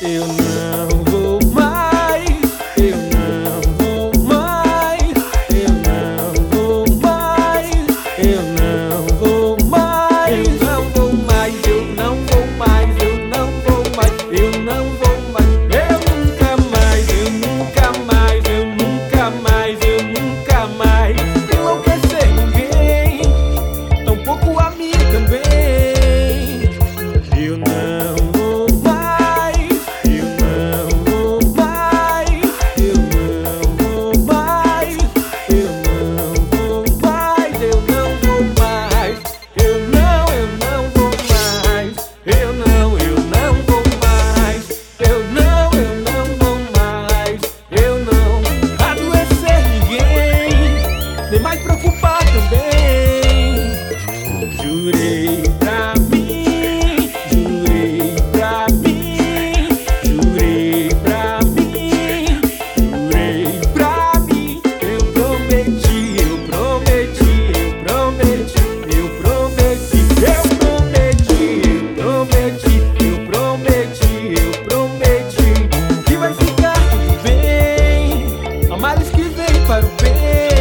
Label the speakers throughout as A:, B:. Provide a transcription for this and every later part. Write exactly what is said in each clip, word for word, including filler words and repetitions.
A: Eu não vou mais, eu não vou mais, eu não vou mais, eu não vou mais, eu não vou mais, eu não vou mais, eu não vou mais, eu não vou mais, eu nunca mais, eu nunca mais, eu nunca mais, eu nunca mais enlouquecer ninguém, tampouco a mim também. Eu não vou mais, eu não vou mais, eu não vou mais, eu não vou mais, eu não vou mais, eu não, eu não vou mais, eu não, eu não vou mais, eu não, eu não vou mais, eu não adoecer ninguém, nem mais preocupar também. Jurei pra mim, jurei pra mim, jurei pra mim, jurei pra mim. Eu prometi, eu prometi, eu prometi, eu prometi, eu prometi, eu prometi, eu prometi, eu prometi que vai ficar tudo bem, há males que vem para o bem.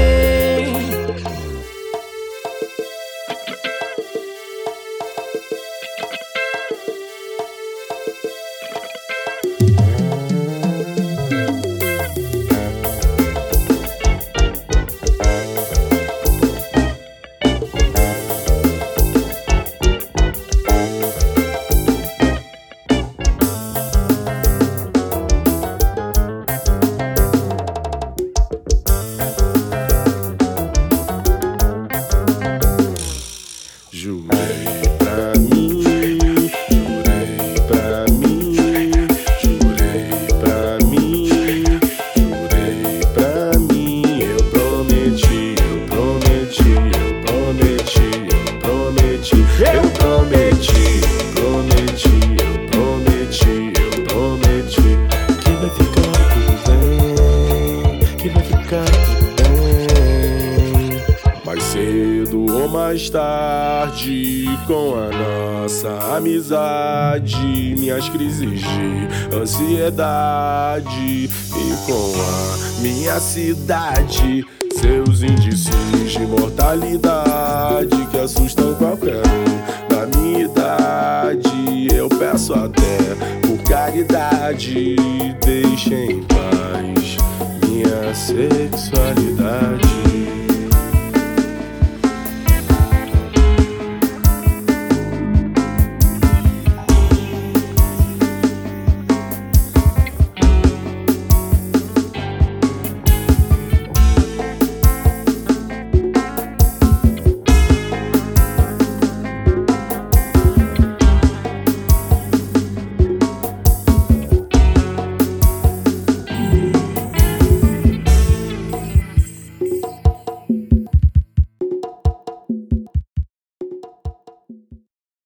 B: Jurei pra mim, jurei pra mim, jurei pra mim, jurei pra mim. Eu prometi, eu prometi, eu prometi, eu prometi, eu prometi, eu prometi, eu prometi, eu prometi que vai ficar tudo bem, que vai ficar tudo bem. Mais cedo ou mais tarde, com a nossa amizade, minhas crises de ansiedade e com a minha cidade, seus índices de mortalidade que assustam qualquer um da minha idade. Eu peço até por caridade, deixem em paz minha sexualidade.